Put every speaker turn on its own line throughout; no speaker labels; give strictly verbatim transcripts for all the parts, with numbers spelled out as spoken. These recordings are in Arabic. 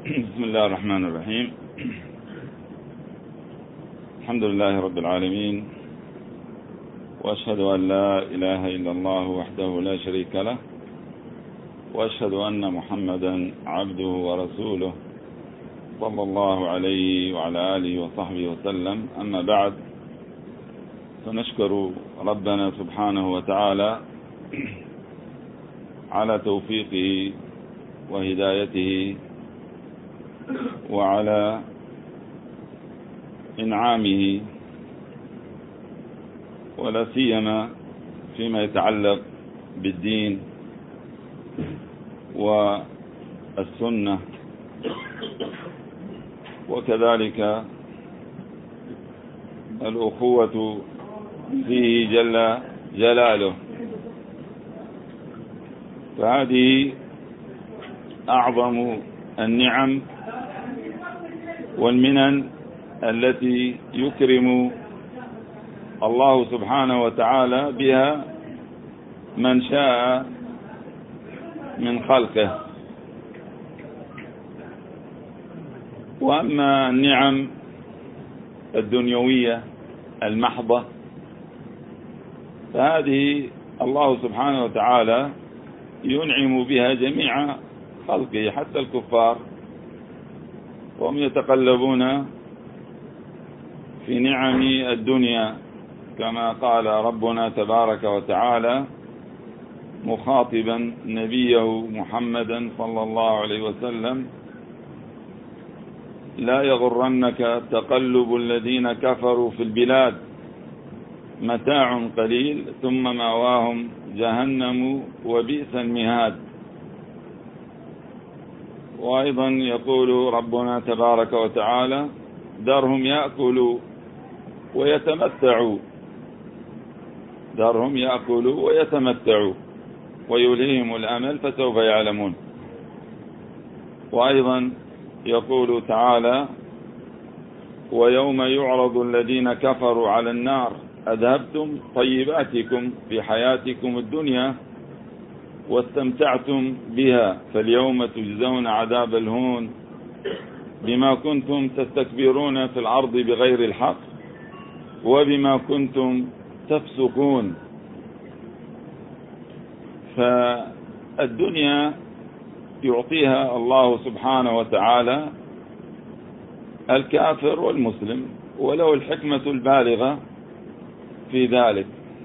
بسم الله الرحمن الرحيم. الحمد لله رب العالمين، وأشهد أن لا إله إلا الله وحده لا شريك له، وأشهد أن محمدا عبده ورسوله صلى الله عليه وعلى آله وصحبه وسلم. أما بعد، فنشكر ربنا سبحانه وتعالى على توفيقه وهدايته وعلى إنعامه، ولا سيما فيما يتعلق بالدين والسنة، وكذلك الأخوة فيه جل جلاله. فهذه أعظم النعم والمنن التي يكرم الله سبحانه وتعالى بها من شاء من خلقه. وأما النعم الدنيوية المحضة فهذه الله سبحانه وتعالى ينعم بها جميع خلقه، حتى الكفار وهم يتقلبون في نعم الدنيا، كما قال ربنا تبارك وتعالى مخاطبا نبيه محمدا صلى الله عليه وسلم: لا يغرنك تقلب الذين كفروا في البلاد، متاع قليل ثم مأواهم جهنم وبئس المهاد. وأيضا يقول ربنا تبارك وتعالى: دارهم يأكلوا ويتمتعوا دارهم يأكلوا ويتمتعوا ويلههم الأمل فسوف يعلمون. وأيضا يقول تعالى: ويوم يعرض الذين كفروا على النار أذهبتم طيباتكم في حياتكم الدنيا واستمتعتم بها فاليوم تجزون عذاب الهون بما كنتم تستكبرون في الأرض بغير الحق وبما كنتم تفسقون. فالدنيا يعطيها الله سبحانه وتعالى الكافر والمسلم، وله الحكمة البالغة في ذلك.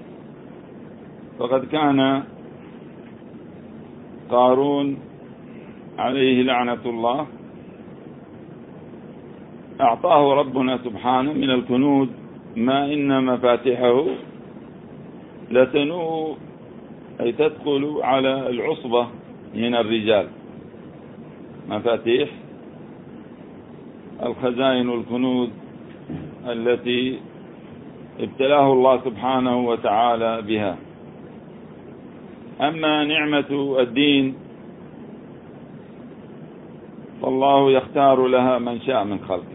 فقد كان قارون عليه لعنة الله أعطاه ربنا سبحانه من الكنوز ما إن مفاتحه لتنوء، أي تدخل على العصبة من الرجال، مفاتيح الخزائن والكنوز التي ابتلاه الله سبحانه وتعالى بها. أما نعمة الدين فالله يختار لها من شاء من خلقه،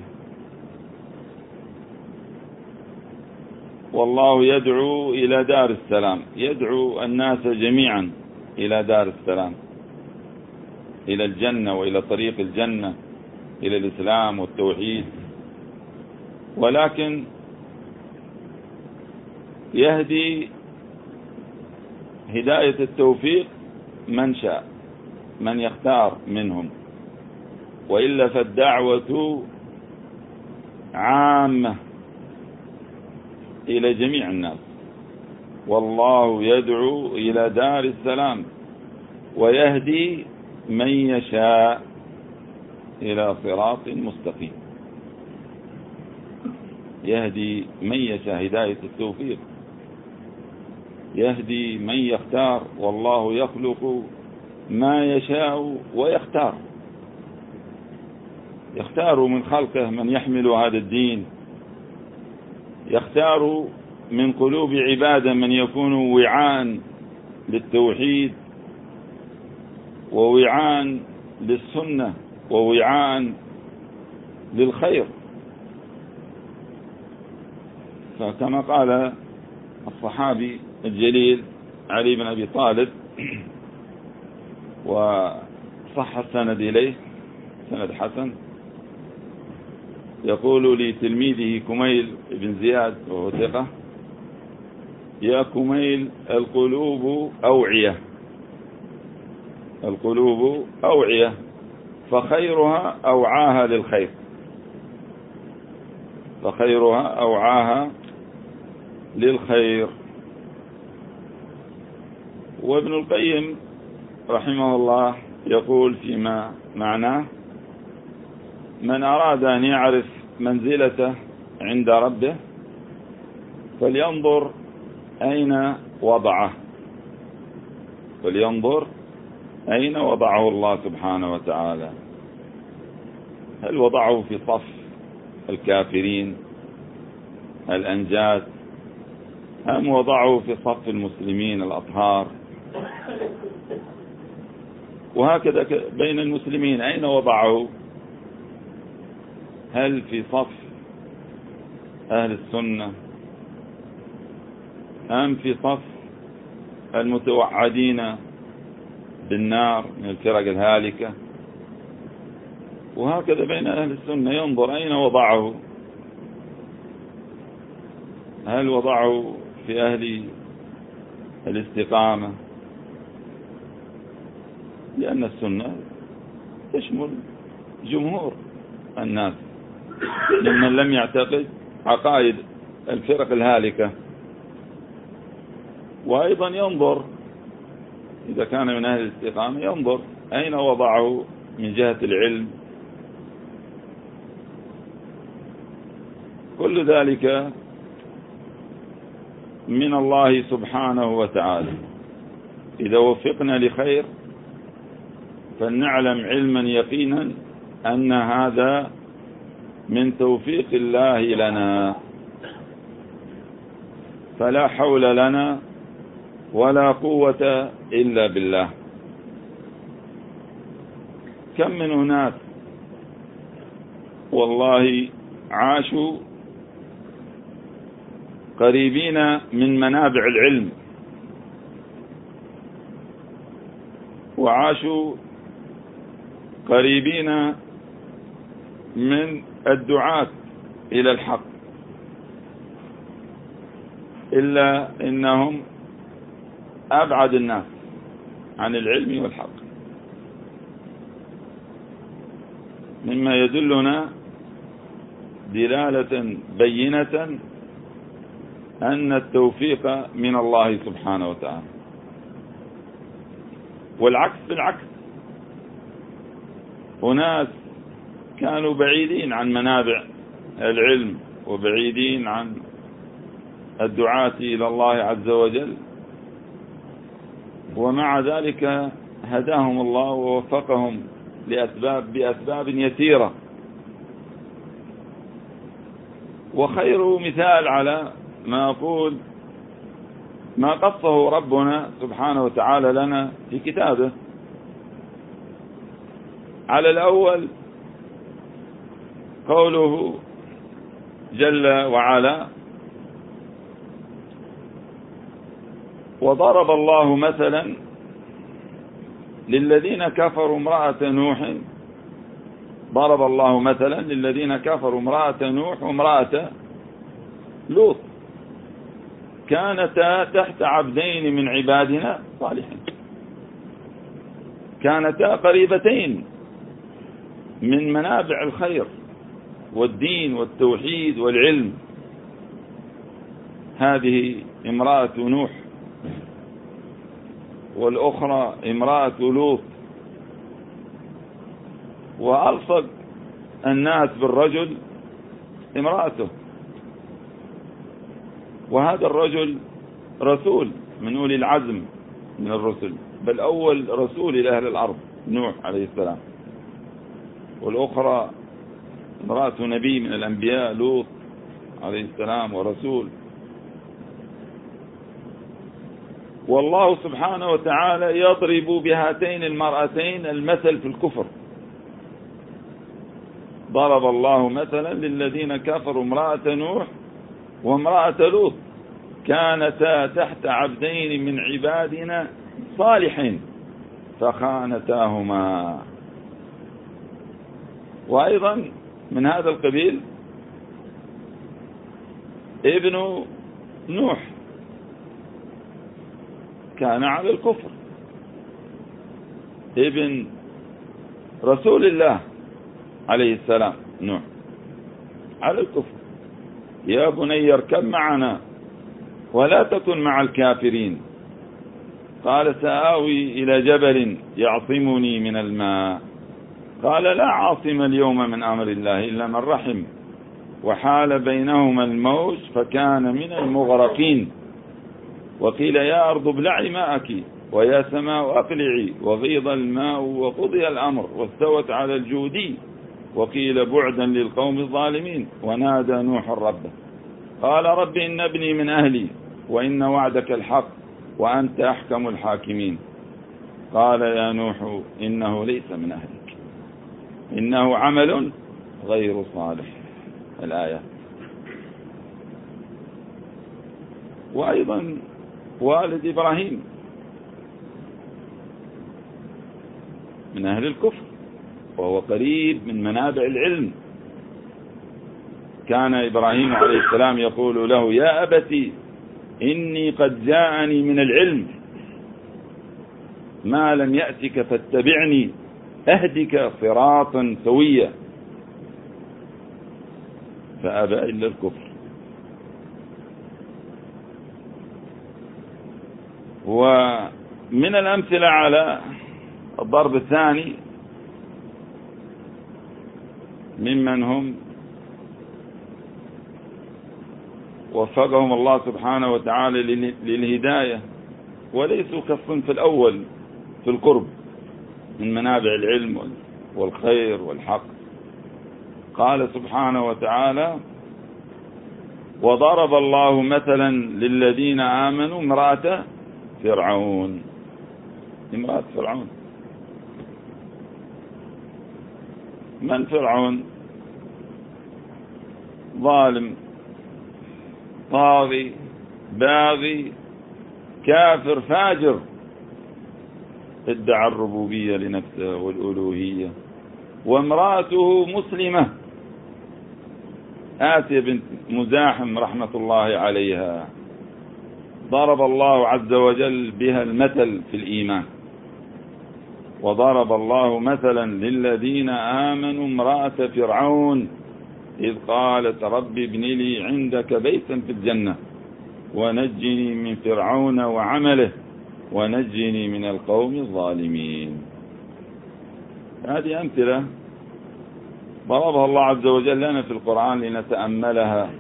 والله يدعو إلى دار السلام، يدعو الناس جميعا إلى دار السلام، إلى الجنة وإلى طريق الجنة، إلى الإسلام والتوحيد. ولكن يهدي هداية التوفيق من شاء، من يختار منهم، وإلا فالدعوة عامة إلى جميع الناس. والله يدعو إلى دار السلام ويهدي من يشاء إلى صراط مستقيم. يهدي من يشاء، هداية التوفيق، يهدي من يختار، والله يخلق ما يشاء ويختار. يختار من خلقه من يحمل هذا الدين، يختار من قلوب عباده من يكون وعاء للتوحيد ووعاء للسنة ووعاء للخير. فكما قال الصحابي الجليل علي بن أبي طالب وصح السند إليه: سند حسن. يقول لتلميذه كميل بن زياد وهو ثقة: يا كميل، القلوب أوعية، القلوب أوعية، فخيرها أوعاها للخير، فخيرها أوعاها للخير. وابن القيم رحمه الله يقول فيما معناه: من أراد أن يعرف منزلته عند ربه فلينظر أين وضعه، فلينظر أين وضعه الله سبحانه وتعالى. هل وضعه في صف الكافرين الأنجاد، أم وضعه في صف المسلمين الأطهار؟ وهكذا بين المسلمين أين وضعه؟ هل في صف أهل السنة، أم في صف المتوعدين بالنار من الفرق الهالكة؟ وهكذا بين أهل السنة ينظر أين وضعه. هل وضعه في أهل الاستقامة؟ لأن السنة تشمل جمهور الناس ممن لم يعتقد عقائد الفرق الهالكة. وأيضا ينظر إذا كان من أهل الاستقامة ينظر أين وضعه من جهة العلم. كل ذلك من الله سبحانه وتعالى. إذا وفقنا لخير فلنعلم علما يقينا أن هذا من توفيق الله لنا، فلا حول لنا ولا قوة إلا بالله. كم من أناس والله عاشوا قريبين من منابع العلم، وعاشوا قريبين من الدعاة إلى الحق، إلا إنهم أبعد الناس عن العلم والحق، مما يدلنا دلالة بينة أن التوفيق من الله سبحانه وتعالى. والعكس بالعكس، أناس كانوا بعيدين عن منابع العلم وبعيدين عن الدعاة إلى الله عز وجل، ومع ذلك هداهم الله ووفقهم لأسباب بأسباب يسيرة. وخير مثال على ما أقول ما قصه ربنا سبحانه وتعالى لنا في كتابه. على الأول قوله جل وعلا: وضرب الله مثلا للذين كفروا امرأة نوح ضرب الله مثلا للذين كفروا امرأة نوح وامرأة لوط كانتا تحت عبدين من عبادنا صالحين، كانتا قريبتين من منابع الخير والدين والتوحيد والعلم. هذه امرأة نوح والأخرى امرأة لوط. وألصق الناس بالرجل امرأته، وهذا الرجل رسول من أولي العزم من الرسل، بل أول رسول إلى أهل الأرض نوح عليه السلام. والأخرى امرأة نبي من الأنبياء لوط عليه السلام ورسول. والله سبحانه وتعالى يضرب بهاتين المرأتين المثل في الكفر. ضرب الله مثلا للذين كفروا امرأة نوح وامرأة لوط كانتا تحت عبدين من عبادنا صالحين فخانتاهما. وأيضا من هذا القبيل ابن نوح كان على الكفر، ابن رسول الله عليه السلام نوح على الكفر. يا بني اركب معنا ولا تكن مع الكافرين. قال سآوي إلى جبل يعصمني من الماء. قال لا عاصم اليوم من أمر الله إلا من رحم، وحال بينهما الموج فكان من المغرقين. وقيل يا أرض ابلعي ماءك ويا سماء أقلعي، وغيض الماء وقضي الأمر واستوت على الجودي، وقيل بعدا للقوم الظالمين. ونادى نوح ربه قال رب إن ابني من أهلي وإن وعدك الحق وأنت أحكم الحاكمين. قال يا نوح إنه ليس من أهلك إنه عمل غير صالح. الآية. وأيضا والد إبراهيم من أهل الكفر، وهو قريب من منابع العلم. كان إبراهيم عليه السلام يقول له يا أبتي إني قد جاءني من العلم ما لم يأتك فاتبعني أهدك صراطا سويا، فأبى إلا الكفر. ومن الأمثلة على الضرب الثاني ممن هم وفقهم الله سبحانه وتعالى للهداية وليسوا كالصنف الأول في القرب من منابع العلم والخير والحق. قال سبحانه وتعالى وضرب الله مثلا للذين آمنوا امرأة فرعون. امرأة فرعون من فرعون؟ ظالم طاغي باغي كافر فاجر، ادعى الربوبية لنفسه والألوهية، وامرأته مسلمة آسيا بنت مزاحم رحمة الله عليها، ضرب الله عز وجل بها المثل في الإيمان. وضرب الله مثلا للذين آمنوا امرأة فرعون إذ قالت رب ابن لي عندك بيتا في الجنة ونجني من فرعون وعمله ونجني من القوم الظالمين. هذه أمثلة ضربها الله عز وجل لنا في القرآن لنتأملها،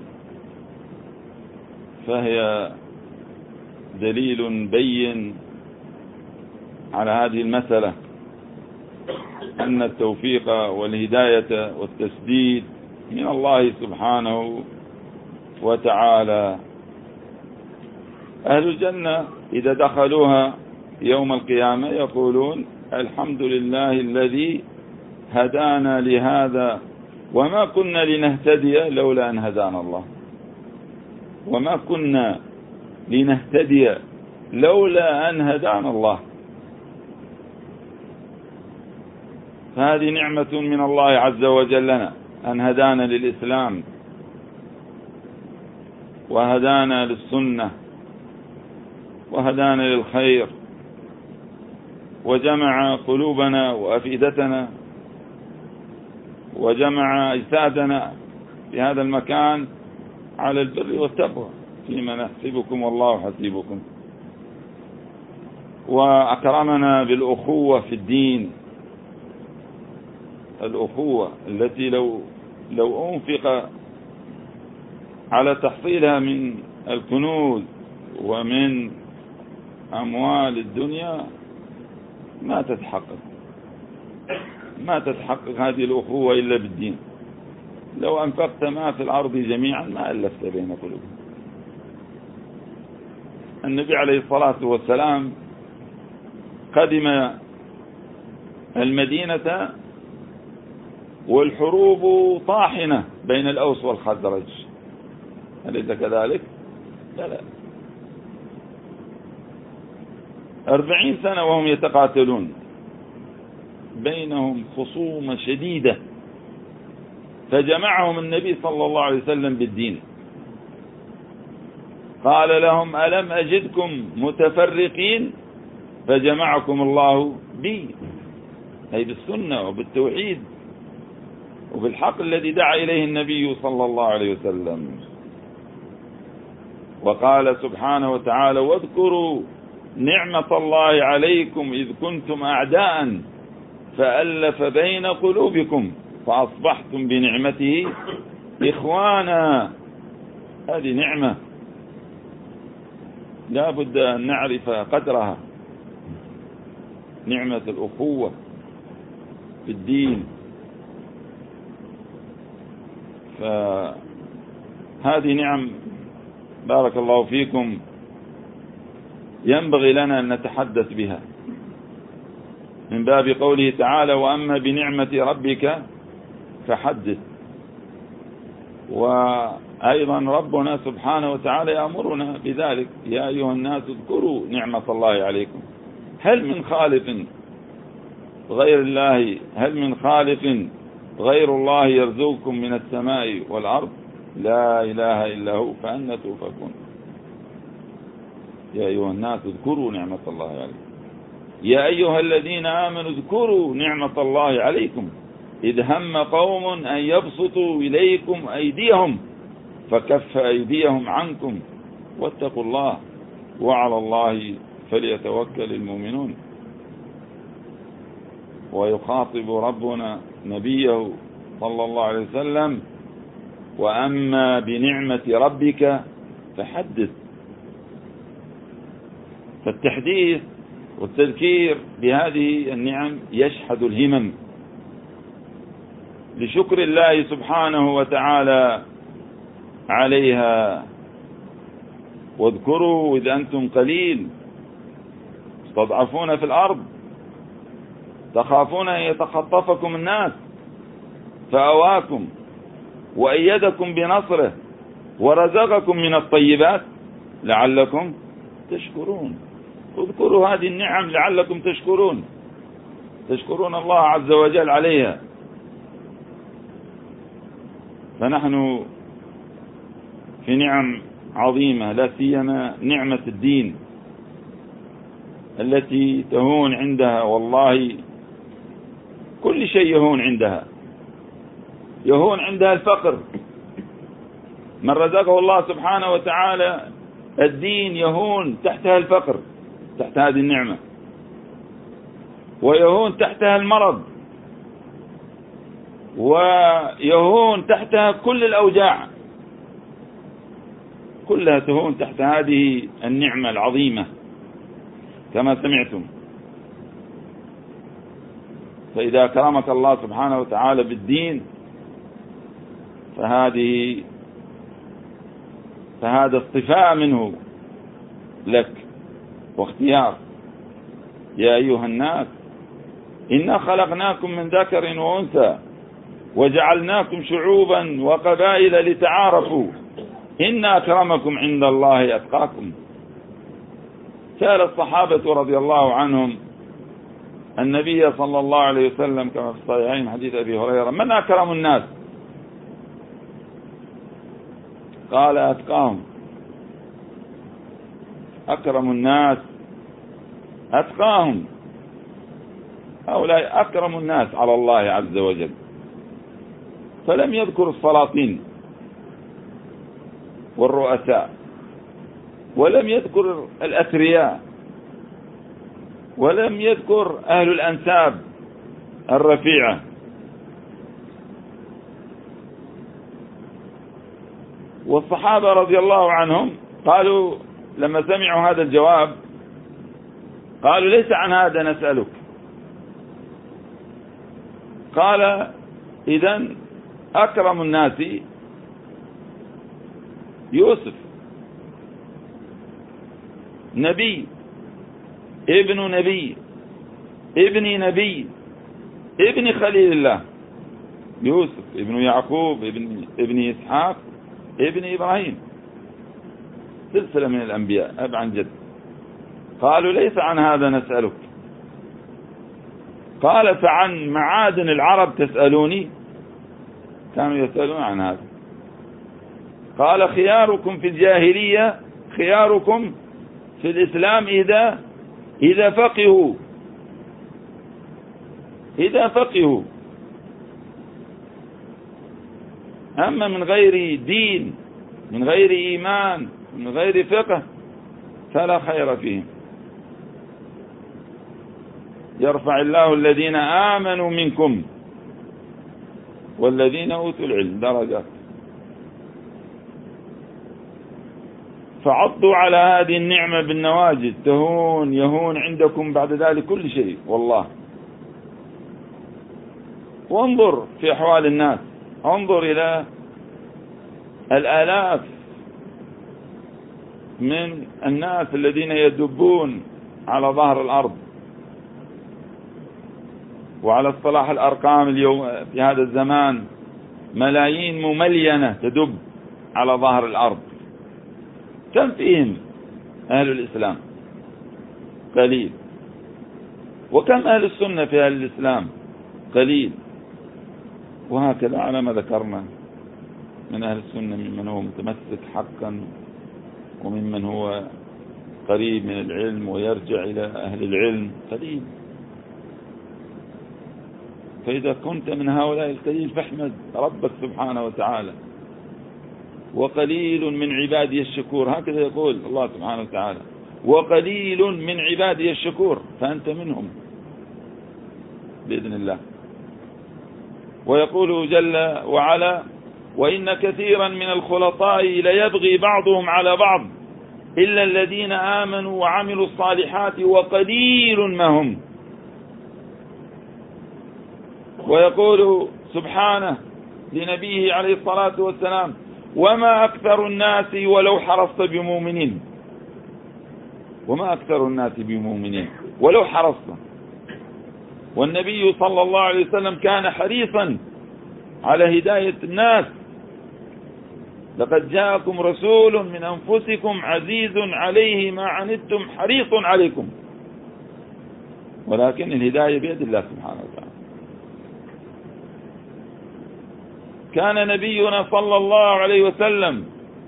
فهي دليل بين على هذه المسألة أن التوفيق والهداية والتسديد من الله سبحانه وتعالى. أهل الجنة إذا دخلوها يوم القيامة يقولون الحمد لله الذي هدانا لهذا وما كنا لنهتدي لولا أن هدانا الله، وما كنا لنهتدي لولا أن هدانا الله. فهذه نعمة من الله عز وجل لنا أن هدانا للإسلام وهدانا للسنة وهدانا للخير وجمع قلوبنا وأفئدتنا وجمع أجسادنا في هذا المكان على البر والتقوى فيما نحسبكم والله حسيبكم، وأكرمنا بالأخوة في الدين، الأخوة التي لو لو أنفق على تحصيلها من الكنوز ومن أموال الدنيا ما تتحقق ما تتحقق هذه الأخوة إلا بالدين. لو أنفقت ما في الأرض جميعا ما ألفت بين قلوبهم. النبي عليه الصلاة والسلام قدم المدينة والحروب طاحنة بين الأوس والخزرج، أليس كذلك؟ لا لا أربعين سنة وهم يتقاتلون، بينهم خصومة شديدة فجمعهم النبي صلى الله عليه وسلم بالدين. قال لهم ألم أجدكم متفرقين فجمعكم الله بي، أي بالسنة وبالتوحيد وبالحق الذي دعا إليه النبي صلى الله عليه وسلم. وقال سبحانه وتعالى واذكروا نعمة الله عليكم إذ كنتم أعداء فألف بين قلوبكم فأصبحتم بنعمته إخوانا. هذه نعمة لا بد أن نعرف قدرها، نعمة الأخوة في الدين. فهذه نعم بارك الله فيكم ينبغي لنا أن نتحدث بها من باب قوله تعالى وأما بنعمة ربك فحدث. وأيضا ربنا سبحانه وتعالى يأمرنا بذلك يا أيها الناس اذكروا نعمة الله عليكم. هل من خالق غير الله هل من خالق غير الله يرزقكم من السماء والأرض؟ لا إله إلا هو فأنى تؤفكون. يا أيها الناس اذكروا نعمة الله عليكم يا أيها الذين آمنوا اذكروا نعمة الله عليكم إذ هم قوم أن يبسطوا إليكم أيديهم فكف أيديهم عنكم واتقوا الله وعلى الله فليتوكل المؤمنون. ويخاطب ربنا نبيه صلى الله عليه وسلم وأما بنعمة ربك فحدث. فالتحديث والتذكير بهذه النعم يشحذ الهمم لشكر الله سبحانه وتعالى عليها. واذكروا إذ أنتم قليل تضعفون في الأرض تخافون أن يتخطفكم الناس فأواكم وأيدكم بنصره ورزقكم من الطيبات لعلكم تشكرون. اذكروا هذه النعم لعلكم تشكرون تشكرون الله عز وجل عليها. فنحن في نعم عظيمة لا سيما نعمة الدين التي تهون عندها والله كل شيء يهون عندها. يهون عندها الفقر، من رزقه الله سبحانه وتعالى الدين يهون تحتها الفقر تحت هذه النعمة، ويهون تحتها المرض، ويهون تحتها كل الأوجاع، كلها تهون تحت هذه النعمة العظيمة كما سمعتم. فإذا كرمك الله سبحانه وتعالى بالدين فهذه فهذا اصطفاء منه لك واختيار. يا أيها الناس إنا خلقناكم من ذكر وأنثى وجعلناكم شعوبا وقبائل لتعارفوا إن أكرمكم عند الله أتقاكم. سأل الصحابة رضي الله عنهم النبي صلى الله عليه وسلم كما في الصحيحين حديث أبي هريرة من أكرم الناس؟ قال أتقاهم. أكرم الناس أتقاهم، هؤلاء أكرم الناس على الله عز وجل. فلم يذكر السلاطين والرؤساء، ولم يذكر الأثرياء، ولم يذكر أهل الأنساب الرفيعة. والصحابة رضي الله عنهم قالوا لما سمعوا هذا الجواب قالوا ليس عن هذا نسألك. قال إذن أكرم الناس يوسف نبي ابن نبي ابن نبي ابن خليل الله، يوسف ابن يعقوب ابن, ابن إسحاق ابن إبراهيم، سلسلة من الأنبياء أب عن جد. قالوا ليس عن هذا نسألك. قال فعن معادن العرب تسألوني؟ كانوا يسألون عن هذا. قال خياركم في الجاهلية خياركم في الإسلام إذا إذا فقهوا إذا فقهوا أما من غير دين، من غير إيمان، من غير فقه، فلا خير فيهم. يرفع الله الذين آمنوا منكم والذين أوتوا العلم درجات. فعضوا على هذه النعمة بالنواجذ، تهون يهون عندكم بعد ذلك كل شيء والله. وانظر في أحوال الناس، انظر إلى الآلاف من الناس الذين يدبون على ظهر الأرض، وعلى اصطلاح الأرقام اليوم في هذا الزمان ملايين مملينة تدب على ظهر الأرض. كم فيهم أهل الإسلام؟ قليل. وكم أهل السنة في أهل الإسلام؟ قليل. وهكذا على ما ذكرنا من أهل السنة ممن هو متمسك حقا، وممن هو قريب من العلم ويرجع إلى أهل العلم قليل. فإذا كنت من هؤلاء القليل فاحمد ربك سبحانه وتعالى. وقليل من عبادي الشكور، هكذا يقول الله سبحانه وتعالى، وقليل من عبادي الشكور، فأنت منهم بإذن الله. ويقول جل وعلا وإن كثيرا من الخلطاء ليبغي بعضهم على بعض إلا الذين آمنوا وعملوا الصالحات وقليل ما هم. ويقول سبحانه لنبيه عليه الصلاة والسلام وما أكثر الناس ولو حرصت بمؤمنين. وما أكثر الناس بمؤمنين ولو حرصت. والنبي صلى الله عليه وسلم كان حريصا على هداية الناس. لقد جاءكم رسول من أنفسكم عزيز عليه ما عنتم حريص عليكم. ولكن الهداية بيد الله سبحانه وتعالى. كان نبينا صلى الله عليه وسلم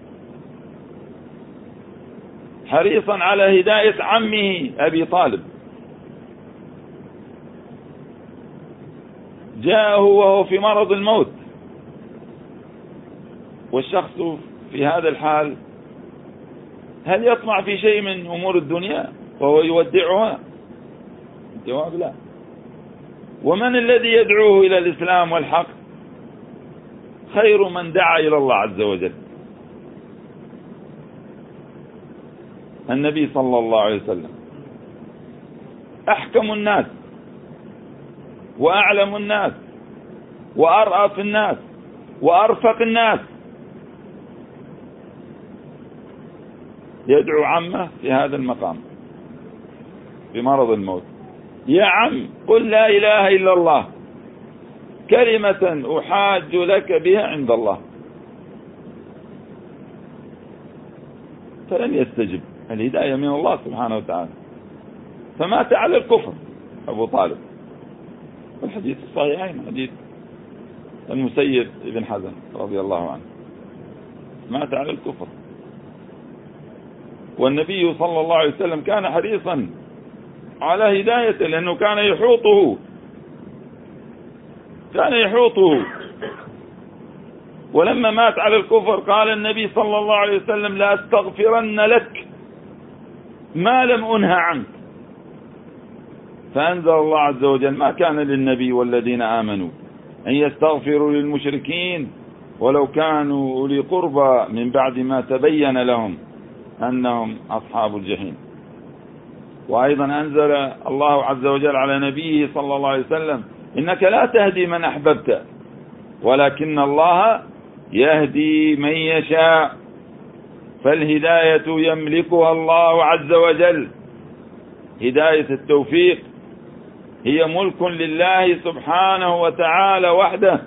حريصا على هداية عمه أبي طالب. جاءه وهو في مرض الموت، والشخص في هذا الحال هل يطمع في شيء من أمور الدنيا وهو يودعها؟ الجواب لا. ومن الذي يدعوه إلى الإسلام والحق؟ خير من دعا إلى الله عز وجل النبي صلى الله عليه وسلم. أحكم الناس وأعلم الناس وأرأف الناس وأرفق الناس يدعو عمه في هذا المقام في مرض الموت. يا عم قل لا إله إلا الله كلمة أحاج لك بها عند الله. فلن يستجب. الهداية من الله سبحانه وتعالى. فمات على الكفر أبو طالب. والحديث الصحيحين حديث المسيب ابن حزن رضي الله عنه، مات على الكفر. والنبي صلى الله عليه وسلم كان حريصا على هدايته، لأنه كان يحوطه كان يحوطه ولما مات على الكفر قال النبي صلى الله عليه وسلم لا أستغفرن لك ما لم أنهى عنك. فأنزل الله عز وجل ما كان للنبي والذين آمنوا أن يستغفروا للمشركين ولو كانوا أولي قربى من بعد ما تبين لهم أنهم أصحاب الجحيم. وأيضا أنزل الله عز وجل على نبيه صلى الله عليه وسلم إنك لا تهدي من أحببت ولكن الله يهدي من يشاء. فالهداية يملكها الله عز وجل. هداية التوفيق هي ملك لله سبحانه وتعالى وحده.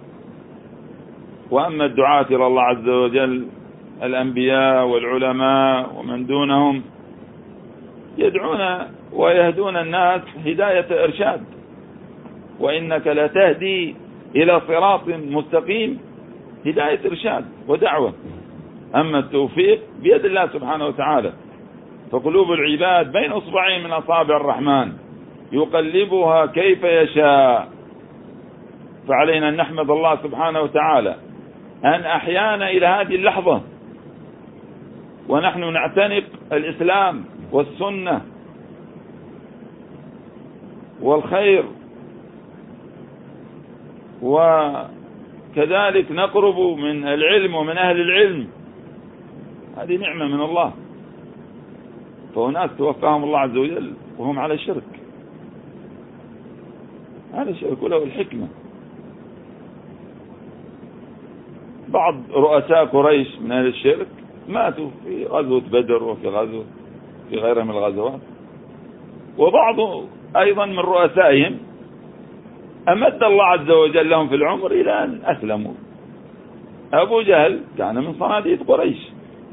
وأما الدعاة إلى الله عز وجل الأنبياء والعلماء ومن دونهم يدعون ويهدون الناس هداية إرشاد. وإنك لتهدي إلى صراط مستقيم هداية إرشاد ودعوة. أما التوفيق بيد الله سبحانه وتعالى، فقلوب العباد بين أصبعين من أصابع الرحمن يقلبها كيف يشاء. فعلينا أن نحمد الله سبحانه وتعالى أن أحيانا إلى هذه اللحظة ونحن نعتنق الإسلام والسنة والخير، وكذلك نقرب من العلم ومن أهل العلم. هذه نعمة من الله. فهناك توفاهم الله عز وجل وهم على الشرك، على الشرك وله الحكمة. بعض رؤساء قريش من أهل الشرك ماتوا في غزوة بدر وفي غزوة في غيرها من الغزوات، وبعض أيضا من رؤسائهم أمد الله عز وجل لهم في العمر إلى أن أسلموا. أبو جهل كان من صناديد قريش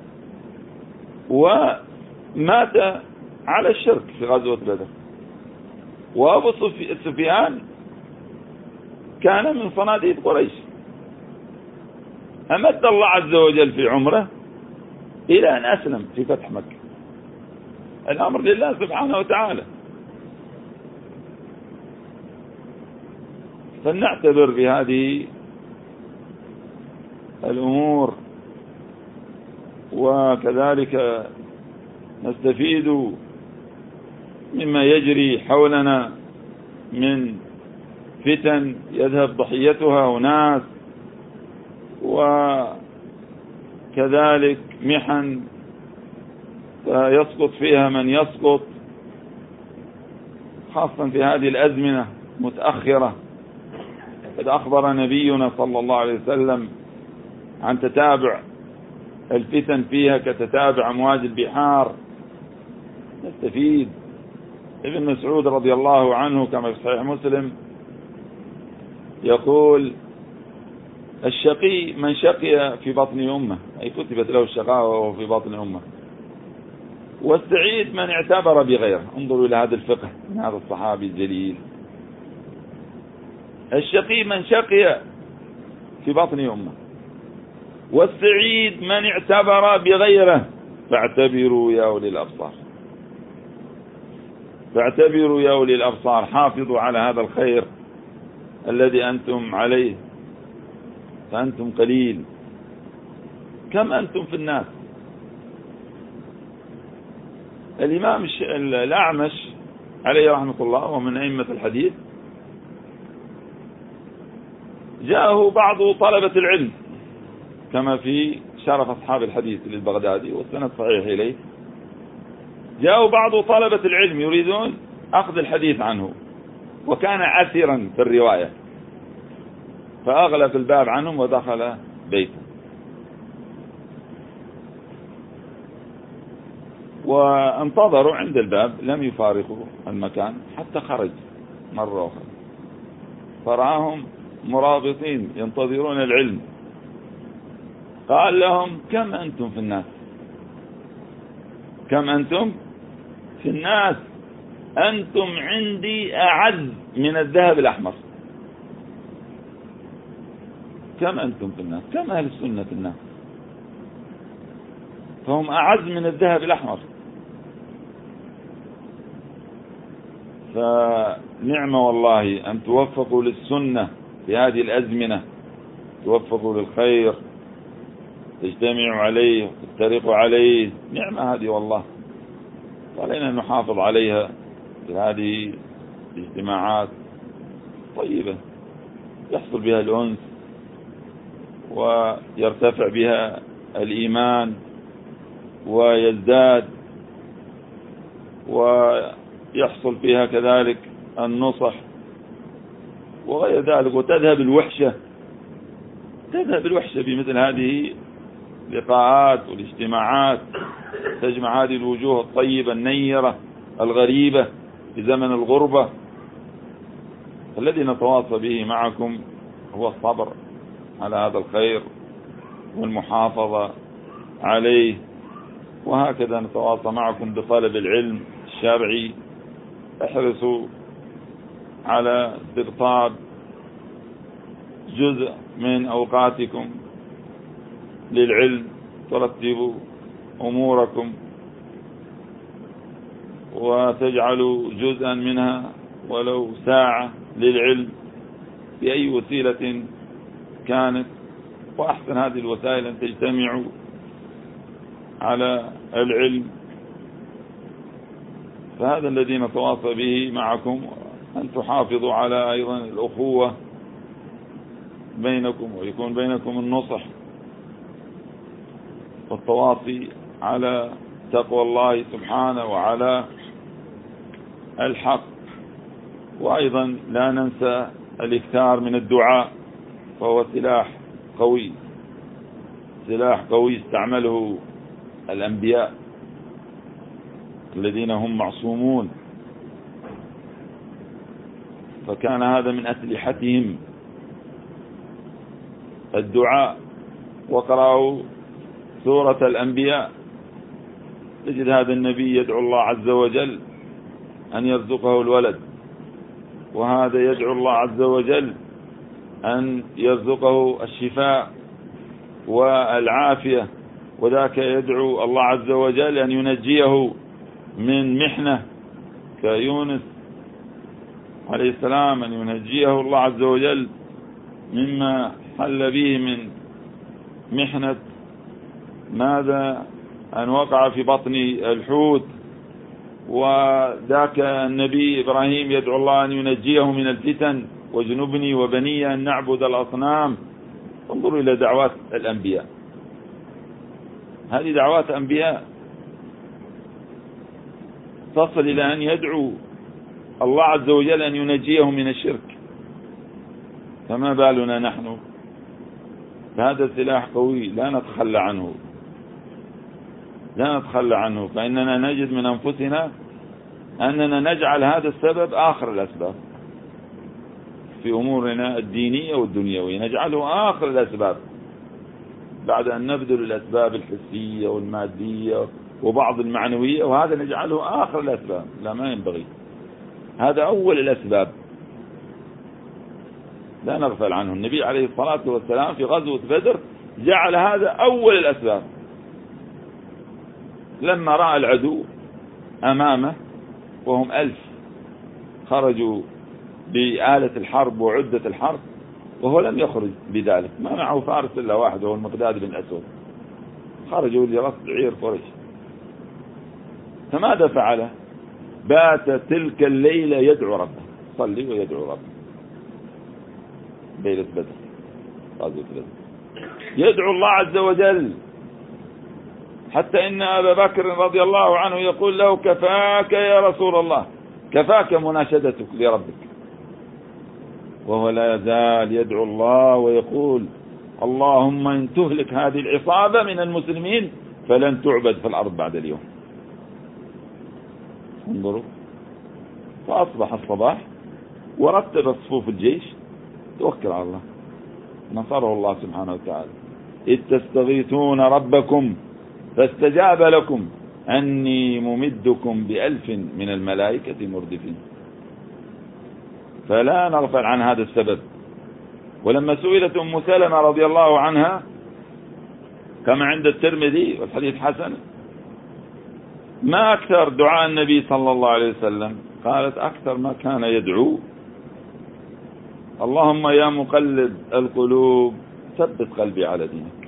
ومات على الشرك في غزوة بدر، وأبو سفيان كان من صناديد قريش، أمد الله عز وجل في عمره إلى أن أسلم في فتح مكة. الأمر لله سبحانه وتعالى. فلنعتبر بهذه الأمور، وكذلك نستفيد مما يجري حولنا من فتن يذهب ضحيتها أناس، وكذلك محن يسقط فيها من يسقط، خاصة في هذه الأزمنة متأخرة. قد أخبر نبينا صلى الله عليه وسلم عن تتابع الفتن فيها كتتابع أمواج البحار. نستفيد. ابن مسعود رضي الله عنه كما في صحيح مسلم يقول: الشقي من شقي في بطن أمه، أي كتبت له الشقاوة وهو في بطن أمه، والسعيد من اعتبر بغيره. انظروا إلى هذا الفقه من هذا الصحابي الجليل. الشقي من شقي في بطن أمه، والسعيد من اعتبر بغيره. فاعتبروا يا أولي الأبصار، فاعتبروا يا أولي الأبصار، حافظوا على هذا الخير الذي أنتم عليه، فأنتم قليل. كم أنتم في الناس. الإمام الأعمش عليه رحمة الله ومن أئمة الحديث جاءه بعض طلبة العلم كما في شرف أصحاب الحديث للبغدادي والسند صحيح إليه. جاءوا بعض طلبة العلم يريدون أخذ الحديث عنه، وكان عسرا في الرواية، فأغلق الباب عنهم ودخل بيته. وانتظروا عند الباب، لم يفارقوا المكان حتى خرج مرة أخرى، فرآهم مرابطين ينتظرون العلم. قال لهم: كم أنتم في الناس؟ كم أنتم في الناس؟ أنتم عندي أعز من الذهب الأحمر. كم أنتم في الناس؟ كم أهل السنة في الناس؟ فهم أعز من الذهب الأحمر. فنعمة والله أن توفقوا للسنة في هذه الأزمنة، توفقوا للخير، تجتمعوا عليه وتفترقوا عليه. نعمة هذه والله، علينا أن نحافظ عليها في هذه الاجتماعات طيبة يحصل بها الأنس ويرتفع بها الإيمان ويزداد، ويحصل فيها كذلك النصح وغير ذلك، وتذهب الوحشة، تذهب الوحشة بمثل هذه اللقاءات والاجتماعات، تجمع هذه الوجوه الطيبة النيرة الغريبة في زمن الغربة. الذي نتواصى به معكم هو الصبر على هذا الخير والمحافظة عليه، وهكذا نتواصى معكم بطلب العلم الشرعي. احرصوا على استقطاب جزء من أوقاتكم للعلم، ترتبوا أموركم وتجعلوا جزءا منها ولو ساعة للعلم بأي وسيلة كانت، وأحسن هذه الوسائل أن تجتمعوا على العلم. فهذا الذي نتواصى به معكم، أن تحافظوا على أيضا الأخوة بينكم، ويكون بينكم النصح والتواصي على تقوى الله سبحانه وعلى الحق. وأيضا لا ننسى الإكثار من الدعاء، فهو سلاح قوي، سلاح قوي استعمله الأنبياء الذين هم معصومون، فكان هذا من أسلحتهم الدعاء. وقرأوا سورة الأنبياء تجد هذا النبي يدعو الله عز وجل أن يرزقه الولد، وهذا يدعو الله عز وجل أن يرزقه الشفاء والعافية، وذاك يدعو الله عز وجل أن ينجيه من محنة كيونس عليه السلام، أن ينجيه الله عز وجل مما حل به من محنة ماذا أن وقع في بطن الحوت. وذاك النبي إبراهيم يدعو الله أن ينجيه من الفتن، واجنبني وبني أن نعبد الأصنام. انظروا إلى دعوات الأنبياء، هذه دعوات أنبياء تصل إلى أن يدعو الله عز وجل أن ينجيه من الشرك، فما بالنا نحن؟ فهذا سلاح قوي لا نتخلى عنه، لا نتخلى عنه. فإننا نجد من أنفسنا أننا نجعل هذا السبب آخر الأسباب في أمورنا الدينية والدنيوية، نجعله آخر الأسباب بعد أن نبذل الأسباب الحسية والمادية وبعض المعنوية، وهذا نجعله آخر الأسباب. لا، ما ينبغي، هذا أول الأسباب، لا نغفل عنه. النبي عليه الصلاة والسلام في غزوة بدر جعل هذا أول الأسباب، لما رأى العدو أمامه وهم ألف خرجوا بآلة الحرب وعدة الحرب، وهو لم يخرج بذلك، ما معه فارس إلا واحد وهو المقداد بن أسود، خرجوا لرصد عير قريش. فماذا فعل؟ بات تلك الليلة يدعو ربه، صلي ويدعو ربه، ليلة بدر، غزوة بدر، يدعو الله عز وجل، حتى إن أبا بكر رضي الله عنه يقول له: كفاك يا رسول الله، كفاك مناشدتك لربك. وهو لا يزال يدعو الله ويقول: اللهم إن تهلك هذه العصابة من المسلمين فلن تعبد في الأرض بعد اليوم. انظروا، فأصبح الصباح ورتب صفوف الجيش، توكل على الله، نصره الله سبحانه وتعالى. إذ تستغيثون ربكم فاستجاب لكم أني ممدكم بألف من الملائكة مردفين. فلا نغفل عن هذا السبب. ولما سئلت أم سلمة رضي الله عنها كما عند الترمذي والحديث حسن: ما أكثر دعاء النبي صلى الله عليه وسلم؟ قالت: أكثر ما كان يدعو: اللهم يا مقلب القلوب ثبت قلبي على دينك.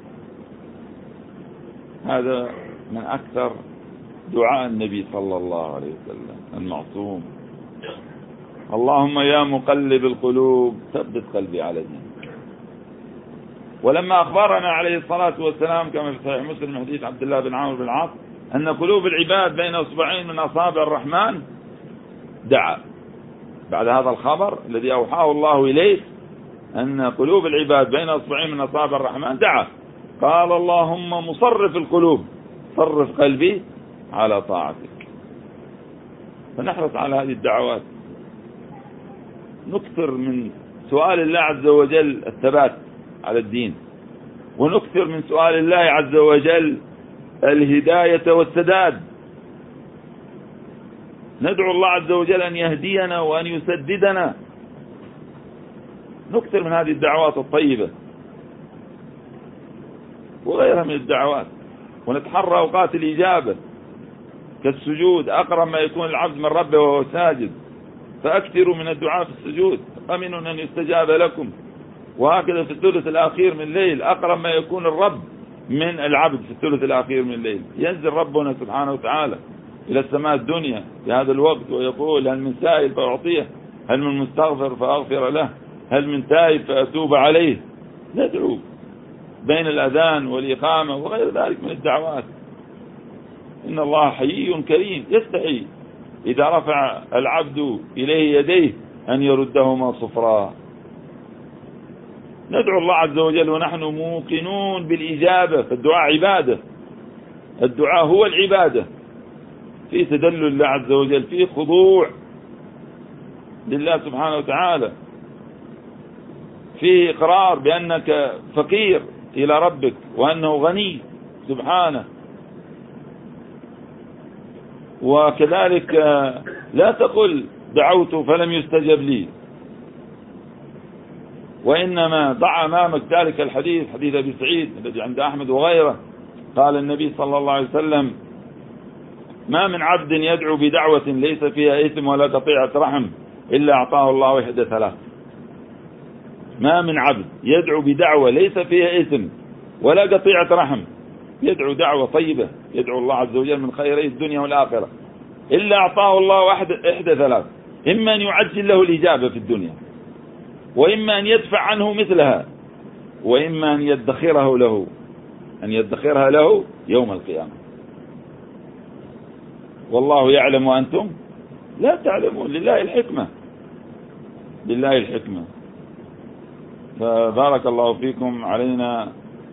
هذا من أكثر دعاء النبي صلى الله عليه وسلم المعصوم: اللهم يا مقلب القلوب ثبت قلبي على دينك. ولما أخبرنا عليه الصلاة والسلام كما في صحيح مسلم من حديث عبد الله بن عمرو بن العاص أن قلوب العباد بين أصبعين من أصابع الرحمن، دعا بعد هذا الخبر الذي أوحاه الله إليه أن قلوب العباد بين أصبعين من أصابع الرحمن، دعا قال: اللهم مصرف القلوب صرف قلبي على طاعتك. فنحرص على هذه الدعوات، نكثر من سؤال الله عز وجل الثبات على الدين، ونكثر من سؤال الله عز وجل الهداية والسداد. ندعو الله عز وجل أن يهدينا وأن يسددنا نكثر من هذه الدعوات الطيبة وغيرها من الدعوات، ونتحرى أوقات الإجابة كالسجود، أقرب ما يكون العبد من ربه وهو ساجد، فأكثروا من الدعاء في السجود أمنوا أن يستجاب لكم. وهكذا في الثلث الأخير من الليل أقرب ما يكون الرب من العبد في الثلث الأخير من الليل. ينزل ربنا سبحانه وتعالى إلى السماء الدنيا في هذا الوقت ويقول هل من سائل فأعطيه، هل من مستغفر فأغفر له، هل من تائب فأتوب عليه. ندعو بين الأذان والإقامة وغير ذلك من الدعوات. إن الله حيي كريم يستحي إذا رفع العبد إليه يديه أن يردهما صفرا. ندعو الله عز وجل ونحن موقنون بالإجابة، فالدعاء عبادة، الدعاء هو العبادة، في تدلل الله عز وجل، في خضوع لله سبحانه وتعالى، في إقرار بأنك فقير إلى ربك وأنه غني سبحانه. وكذلك لا تقل دعوت فلم يستجب لي، وإنما ضع أمامك ذلك الحديث، حديث أبي سعيد الذي عند أحمد وغيره، قال النبي صلى الله عليه وسلم ما من عبد يدعو بدعوة ليس فيها إثم ولا قطيعة رحم إلا أعطاه الله إحدى ثلاث. ما من عبد يدعو بدعوة ليس فيها إثم ولا قطيعة رحم، يدعو دعوة طيبة يدعو الله عز وجل من خيري الدنيا والآخرة، إلا أعطاه الله إحدى ثلاث، إما أن يعجل له الإجابة في الدنيا، وإما أن يدفع عنه مثلها، وإما أن يدخره له أن يدخرها له يوم القيامة. والله يعلم وأنتم لا تعلمون. لله الحكمة، لله الحكمة. فبارك الله فيكم. علينا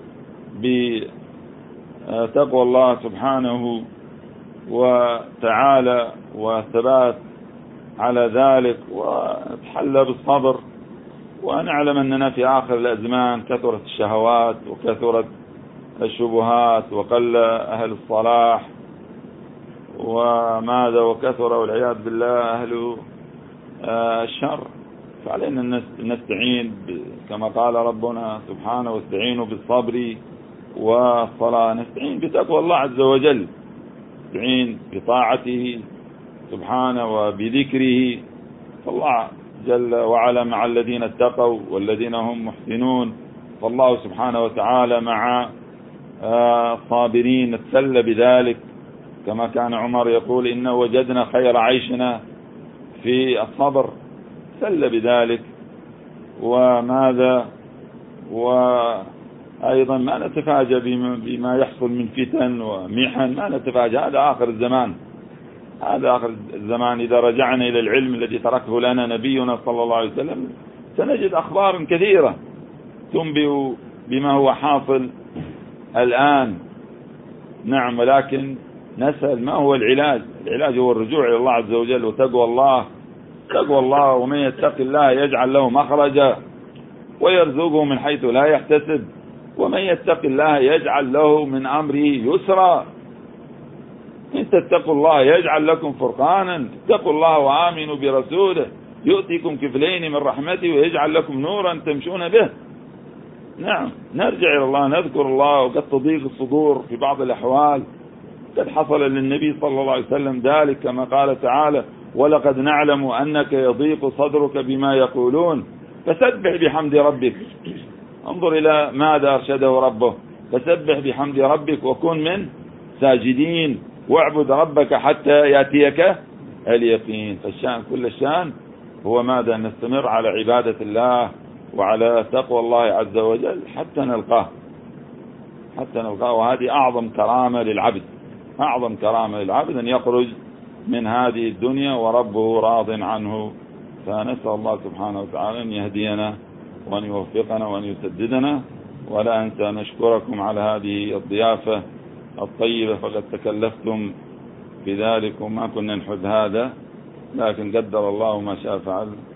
بتقوى الله سبحانه وتعالى والثبات على ذلك، ونتحلى بالصبر، ونعلم أننا في آخر الأزمان كثرت الشهوات وكثرت الشبهات وقل أهل الصلاح وماذا وكثر والعياذ بالله أهل الشر. فعلينا نستعين كما قال ربنا سبحانه واستعينوا بالصبر والصلاة، نستعين بتقوى الله عز وجل، نستعين بطاعته سبحانه وبذكره. فالله جل وعلا مع الذين اتقوا والذين هم محسنون، فالله سبحانه وتعالى مع الصابرين، نتسلى بذلك كما كان عمر يقول إن وجدنا خير عيشنا في الصبر، سل بذلك. وماذا وأيضا ما نتفاجأ بما يحصل من فتن ومحن، ما نتفاجأ، هذا آخر الزمان، هذا آخر الزمان. إذا رجعنا إلى العلم الذي تركه لنا نبينا صلى الله عليه وسلم سنجد أخبار كثيرة تنبئ بما هو حاصل الآن. نعم، ولكن نسأل ما هو العلاج؟ العلاج هو الرجوع إلى الله عز وجل وتقوى الله، تقوى الله. ومن يتق الله يجعل له مخرجا ويرزقه من حيث لا يحتسب، ومن يتق الله يجعل له من أمره يسرا. إن تتقوا الله يجعل لكم فرقانا، اتقوا الله وآمنوا برسوله يؤتيكم كفلين من رحمته ويجعل لكم نورا تمشون به. نعم، نرجع إلى الله، نذكر الله، وقد تضيق الصدور في بعض الأحوال. قد حصل للنبي صلى الله عليه وسلم ذلك كما قال تعالى ولقد نعلم أنك يضيق صدرك بما يقولون فسبح بحمد ربك. انظر إلى ماذا أرشده ربه، فسبح بحمد ربك وكن من ساجدين واعبد ربك حتى يأتيك اليقين. فالشأن كل الشأن هو ماذا؟ نستمر على عبادة الله وعلى تقوى الله عز وجل حتى نلقاه، حتى نلقاه. وهذه أعظم كرامة للعبد، أعظم كرامة للعبد أن يخرج من هذه الدنيا وربه راض عنه. فنسأل الله سبحانه وتعالى أن يهدينا وأن يوفقنا وأن يسددنا. ولا أنسى نشكركم على هذه الضيافة الطيبة، فقد تكلفتم بذلك وما كنا نحب هذا، لكن قدر الله ما شاء فعل.